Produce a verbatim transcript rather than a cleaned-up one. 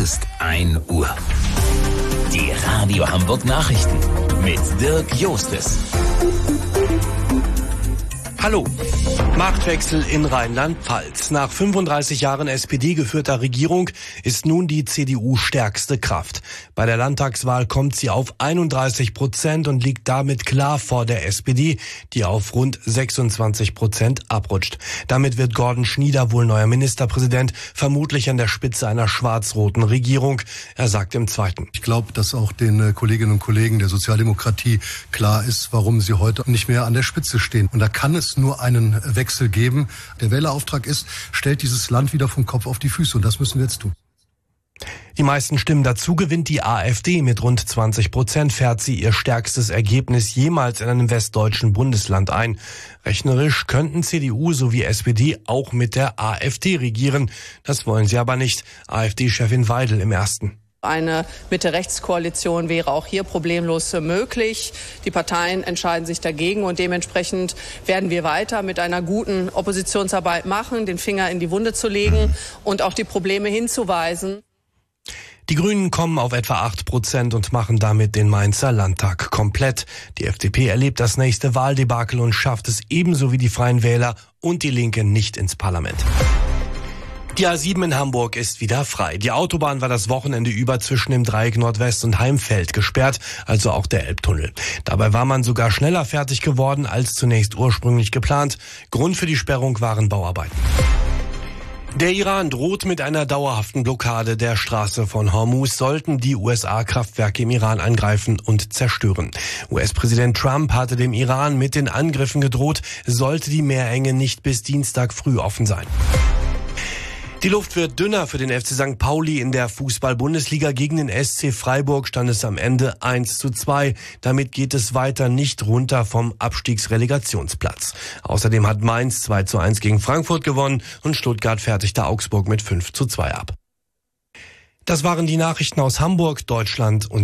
ist ein Uhr. Die Radio Hamburg Nachrichten mit Dirk Jostes. Hallo. Machtwechsel in Rheinland-Pfalz. Nach fünfunddreißig Jahren S P D-geführter Regierung ist nun die C D U stärkste Kraft. Bei der Landtagswahl kommt sie auf einunddreißig Prozent und liegt damit klar vor der S P D, die auf rund sechsundzwanzig Prozent abrutscht. Damit wird Gordon Schnieder wohl neuer Ministerpräsident, vermutlich an der Spitze einer schwarz-roten Regierung. Er sagt im Zweiten. Ich glaube, dass auch den Kolleginnen und Kollegen der Sozialdemokratie klar ist, warum sie heute nicht mehr an der Spitze stehen. Und da kann es nur einen Wechsel geben. Der Wählerauftrag ist, stellt dieses Land wieder vom Kopf auf die Füße. Und das müssen wir jetzt tun. Die meisten Stimmen dazu gewinnt die AfD. Mit rund zwanzig Prozent fährt sie ihr stärkstes Ergebnis jemals in einem westdeutschen Bundesland ein. Rechnerisch könnten C D U sowie S P D auch mit der AfD regieren. Das wollen sie aber nicht. AfD-Chefin Weidel im Ersten. Eine Mitte-Rechts-Koalition wäre auch hier problemlos möglich. Die Parteien entscheiden sich dagegen und dementsprechend werden wir weiter mit einer guten Oppositionsarbeit machen, den Finger in die Wunde zu legen und auch die Probleme hinzuweisen. Die Grünen kommen auf etwa acht Prozent und machen damit den Mainzer Landtag komplett. Die F D P erlebt das nächste Wahldebakel und schafft es ebenso wie die Freien Wähler und die Linke nicht ins Parlament. Die A sieben in Hamburg ist wieder frei. Die Autobahn war das Wochenende über zwischen dem Dreieck Nordwest und Heimfeld gesperrt, also auch der Elbtunnel. Dabei war man sogar schneller fertig geworden als zunächst ursprünglich geplant. Grund für die Sperrung waren Bauarbeiten. Der Iran droht mit einer dauerhaften Blockade der Straße von Hormuz, sollten die U S A Kraftwerke im Iran angreifen und zerstören. U S-Präsident Trump hatte dem Iran mit den Angriffen gedroht, sollte die Meerenge nicht bis Dienstag früh offen sein. Die Luft wird dünner für den F C Sankt Pauli in der Fußball-Bundesliga. Gegen den S C Freiburg stand es am Ende eins zu zwei. Damit geht es weiter nicht runter vom Abstiegsrelegationsplatz. Außerdem hat Mainz zwei zu eins gegen Frankfurt gewonnen und Stuttgart fertigte Augsburg mit fünf zu zwei ab. Das waren die Nachrichten aus Hamburg, Deutschland und